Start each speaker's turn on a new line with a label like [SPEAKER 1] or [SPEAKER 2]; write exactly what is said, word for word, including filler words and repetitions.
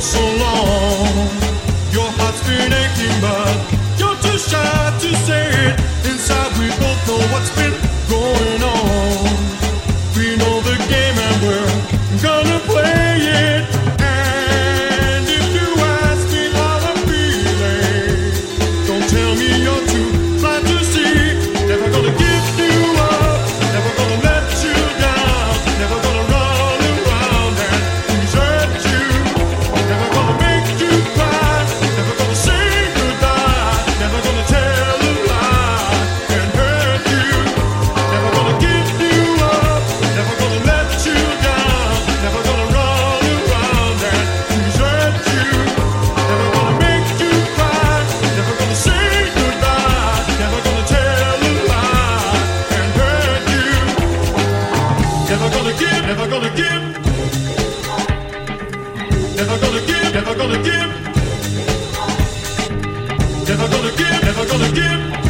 [SPEAKER 1] so long. Your heart's been aching, but you're too shy to say it. Inside we both know what's been going on. We know the game and we're gonna play it. And if you ask me how I'm feeling, don't tell me you're too blind to see. Never gonna give you up, never gonna let you down, never gonna run around and desert you, never gonna make you cry, never gonna say goodbye, never gonna tell a lie and hurt you, never gonna give you up, never gonna let you down, never gonna run around and desert you, never gonna make you cry, never gonna say goodbye, never gonna tell a lie and hurt you, never gonna give, never gonna give, never gonna give, never gonna give, never gonna give, never gonna give.